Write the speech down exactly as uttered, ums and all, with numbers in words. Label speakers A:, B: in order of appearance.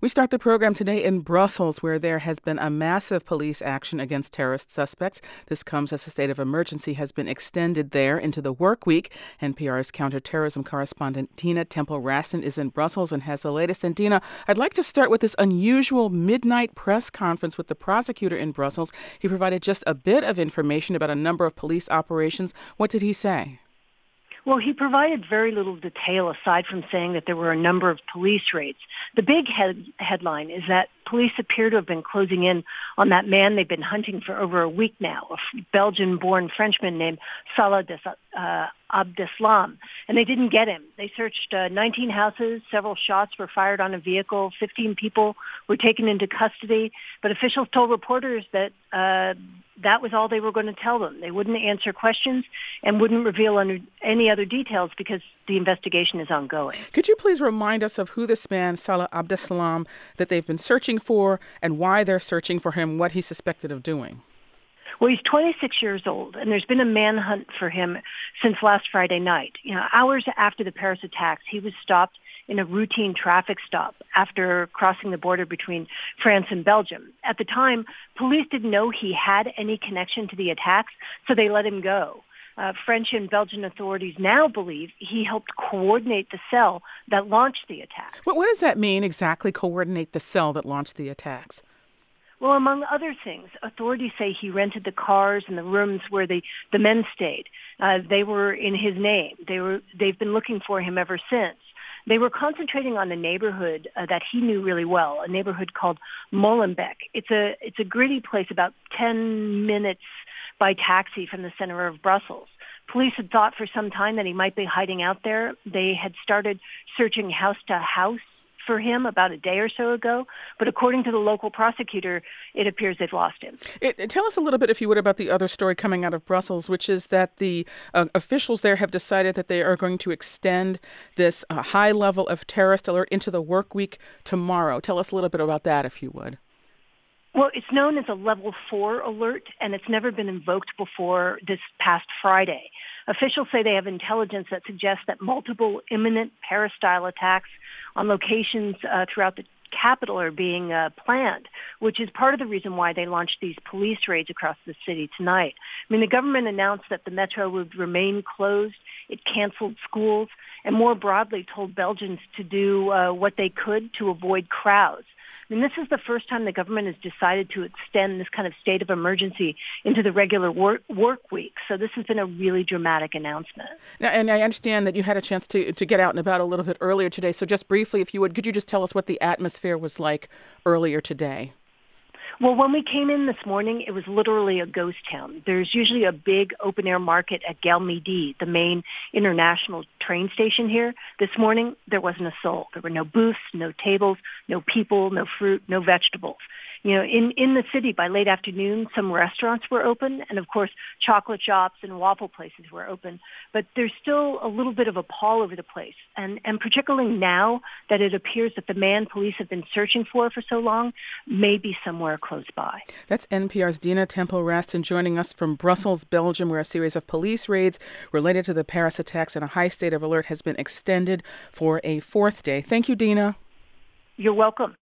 A: We start the program today in Brussels, where there has been a massive police action against terrorist suspects. This comes as a state of emergency has been extended there into the work week. N P R's counterterrorism correspondent Dina Temple-Raston is in Brussels and has the latest. And Dina, I'd like to start with this unusual midnight press conference with the prosecutor in Brussels. He provided just a bit of information about a number of police operations. What did he say?
B: Well, he provided very little detail aside from saying that there were a number of police raids. The big head- headline is that police appear to have been closing in on that man they've been hunting for over a week now, a Belgian-born Frenchman named Salah uh, Abdeslam, and they didn't get him. They searched uh, nineteen houses, several shots were fired on a vehicle, fifteen people were taken into custody, but officials told reporters that uh, that was all they were going to tell them. They wouldn't answer questions and wouldn't reveal under any other details because the investigation is ongoing.
A: Could you please remind us of who this man, Salah Abdeslam, that they've been searching for and why they're searching for him, what he's suspected of doing?
B: Well, he's twenty-six years old, and there's been a manhunt for him since last Friday night. You know, hours after the Paris attacks, he was stopped in a routine traffic stop after crossing the border between France and Belgium. At the time, police didn't know he had any connection to the attacks, so they let him go. Uh, French and Belgian authorities now believe he helped coordinate the cell that launched the attacks.
A: What, what does that mean exactly, coordinate the cell that launched the attacks?
B: Well, among other things, authorities say he rented the cars and the rooms where the, the men stayed. Uh, they were in his name. They were, they've been looking for him ever since. They were concentrating on a neighborhood uh, that he knew really well, a neighborhood called Molenbeek. It's a, it's a gritty place about ten minutes by taxi from the center of Brussels. Police had thought for some time that he might be hiding out there. They had started searching house to house for him about a day or so ago, but according to the local prosecutor, it appears they've lost him.
A: It, it, tell us a little bit, if you would, about the other story coming out of Brussels, which is that the uh, officials there have decided that they are going to extend this uh, high level of terrorist alert into the work week tomorrow. Tell us a little bit about that, if you would.
B: Well, it's known as a level four alert, and it's never been invoked before this past Friday. Officials say they have intelligence that suggests that multiple imminent Paris-style attacks on locations uh, throughout the capital are being uh, planned, which is part of the reason why they launched these police raids across the city tonight. I mean, the government announced that the metro would remain closed. It canceled schools and more broadly told Belgians to do uh, what they could to avoid crowds. I mean, this is the first time the government has decided to extend this kind of state of emergency into the regular work, work week. So this has been a really dramatic announcement.
A: Now, and I understand that you had a chance to, to get out and about a little bit earlier today. So just briefly, if you would, could you just tell us what the atmosphere was like earlier today?
B: Well, when we came in this morning, it was literally a ghost town. There's usually a big open-air market at Gare Midi, the main international train station here. This morning, there wasn't a soul. There were no booths, no tables, no people, no fruit, no vegetables. You know, in, in the city by late afternoon, some restaurants were open, and of course, chocolate shops and waffle places were open. But there's still a little bit of a pall over the place, and, and particularly now that it appears that the man police have been searching for for so long may be somewhere close by.
A: That's N P R's Dina Temple-Raston joining us from Brussels, Belgium, where a series of police raids related to the Paris attacks and a high state of alert has been extended for a fourth day. Thank you, Dina.
B: You're welcome.